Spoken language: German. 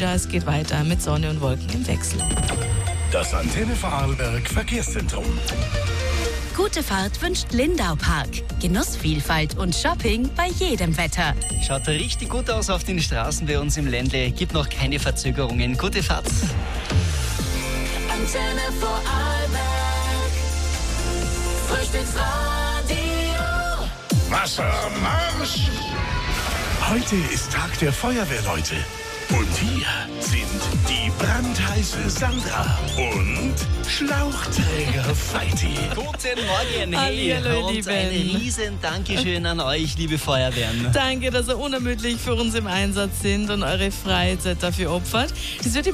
wieder. Es geht weiter mit Sonne und Wolken im Wechsel. Das Antenne Vorarlberg Verkehrszentrum. Gute Fahrt wünscht Lindau Park. Genussvielfalt und Shopping bei jedem Wetter. Schaut richtig gut aus auf den Straßen bei uns im Ländle. Gibt noch keine Verzögerungen. Gute Fahrt. Antenne Vorarlberg. Frühstücksradio. Wassermarsch! Heute ist Tag der Feuerwehrleute. Und hier sind die brandheiße Sandra und Schlauchträger Feiti. Guten Morgen, hey, Hallihallo, und Lieben. ein riesen Dankeschön an euch, liebe Feuerwehren. Danke, dass ihr unermüdlich für uns im Einsatz sind und eure Freizeit dafür opfert. Das wird